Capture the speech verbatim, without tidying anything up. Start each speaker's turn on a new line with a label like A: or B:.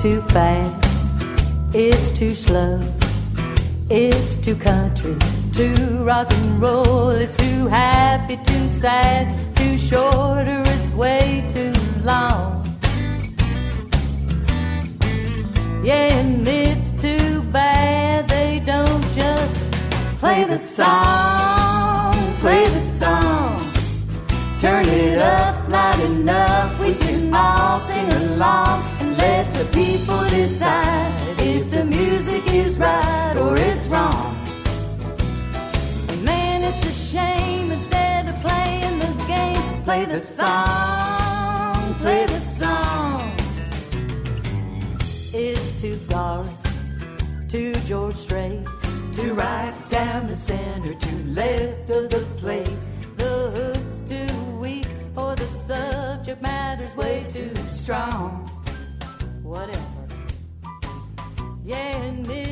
A: too fast, it's too slow, it's too country, too rock and roll, it's too happy, too sad, too short, or it's way too long. Yeah, and it's too bad they don't just play the song, play the song. Turn it up loud enough, we can all sing along, and let the people decide if the music is right or it's wrong. Man, it's a shame instead of playing the game, play the song, play the song. It's too Garth, too George Strait, too right down the center, too left of the plate. The hook's too weak, or the subject matter's way too strong. Whatever. Yeah, and